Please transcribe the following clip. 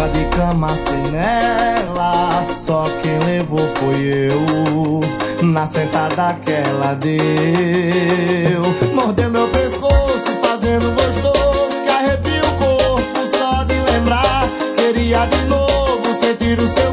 de cama sem ela, só quem levou foi eu. Na sentada que ela deu, mordeu meu pescoço, fazendo gostoso, que arrepia o corpo só de lembrar. Queria de novo sentir o seu